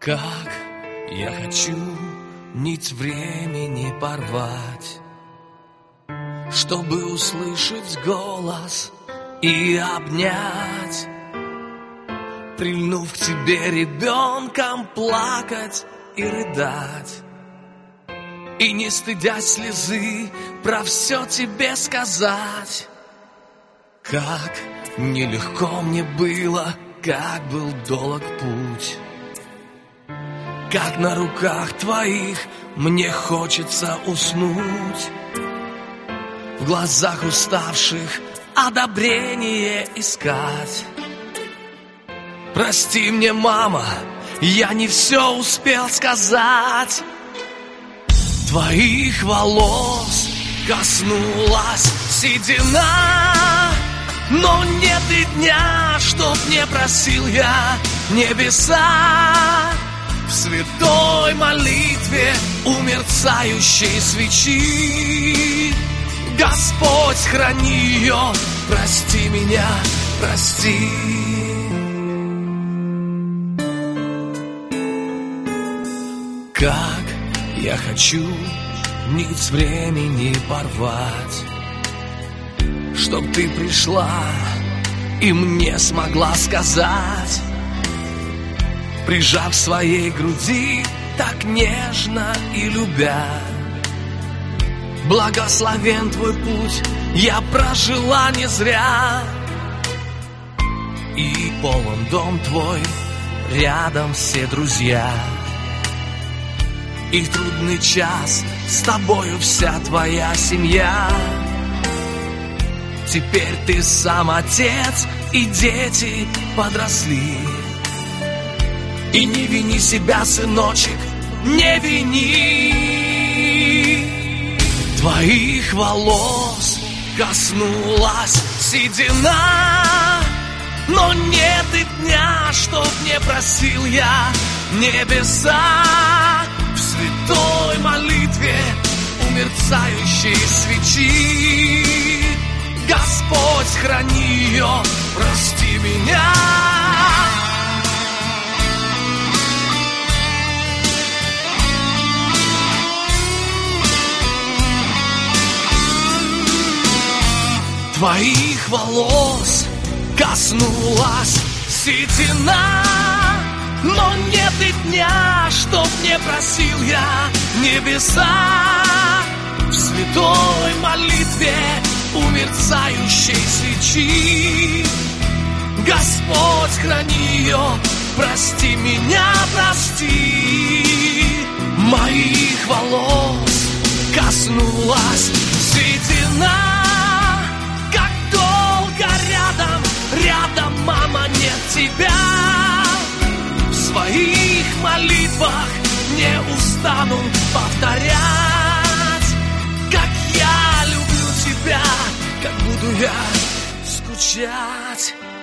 Как я хочу нить времени порвать, чтобы услышать голос и обнять, прильнув к тебе ребенком, плакать и рыдать, и не стыдясь слезы про все тебе сказать. Как нелегко мне было, как был долг путь, как на руках твоих мне хочется уснуть, в глазах уставших одобрение искать. Прости мне, мама, я не все успел сказать. Твоих волос коснулась седина, но нет и дня, чтоб не просил я небеса в святой молитве у мерцающей свечи. Господь, храни ее, прости меня, прости. Как я хочу нить времени порвать, чтоб ты пришла и мне смогла сказать, прижав своей груди так нежно и любя: благословен твой путь, я прожила не зря, и полон дом твой, рядом все друзья, и в трудный час с тобою вся твоя семья. Теперь ты сам отец, и дети подросли. И не вини себя, сыночек, не вини. Твоих волос коснулась седина, но нет и дня, чтоб не просил я небеса в святой молитве у мерцающей свечи. Господь, храни ее, прости меня. Твоих волос коснулась седина, но нет и дня, чтоб не просил я небеса в святой молитве у мерцающей свечи. Господь, храни ее, прости меня, прости. Моих волос коснулась седина, как долго рядом, мама, нет тебя. В своих молитвах не устану повторять, как я люблю тебя, как буду я скучать.